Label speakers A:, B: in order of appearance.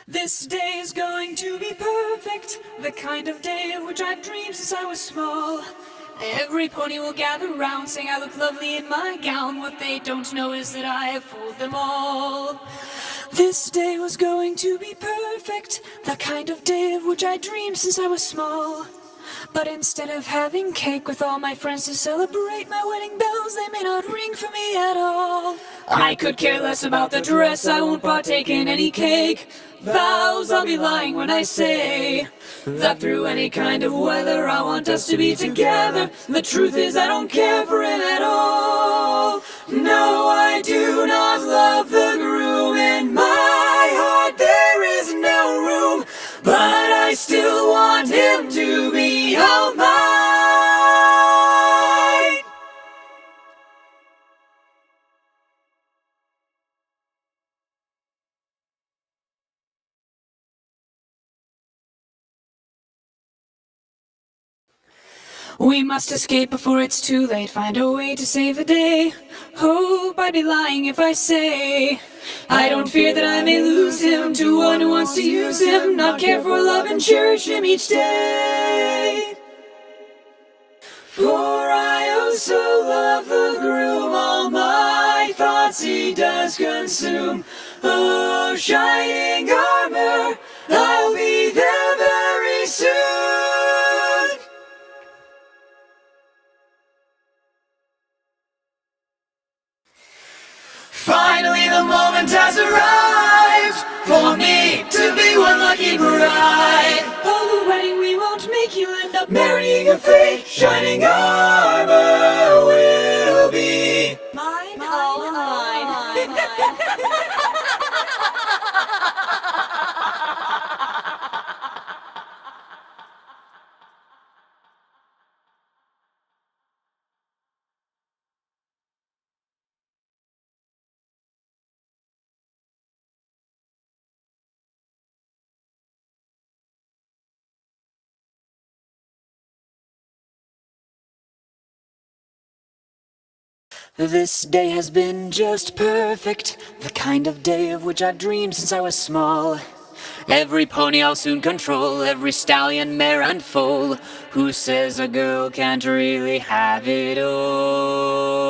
A: This day is going to be perfect, the kind of day of which I've dreamed since I was small. Every pony will gather round, saying I look lovely in my gown. What they don't know is that I have fooled them all. This day was going to be perfect, the kind of day of which I dreamed since I was small. But instead of having cake with all my friends to celebrate my wedding bells, they may not ring for me at all. I could care less about the dress, I won't partake in any cake. Vows, I'll be lying when I say that through any kind of weather I want us to be together. The truth is I don't care for him at all. No, I do not love the groom. In my heart there is no room, but I still want him to be all mine. We must escape before it's too late, find a way to save the day. Hope I'd be lying if I say I don't fear that I may lose him to one who wants to use him, not care for love and cherish him each day. For I oh so love the groom, all my thoughts he does consume. Oh, shining armor, I'll be there very soon. Finally the moment has arrived for me to be one lucky bride. Oh, the wedding we won't make, you end up marrying a fake. Shining armor will be mine, all mine. This day has been just perfect, the kind of day of which I've dreamed since I was small. Every pony I'll soon control, every stallion, mare and foal. Who says a girl can't really have it all?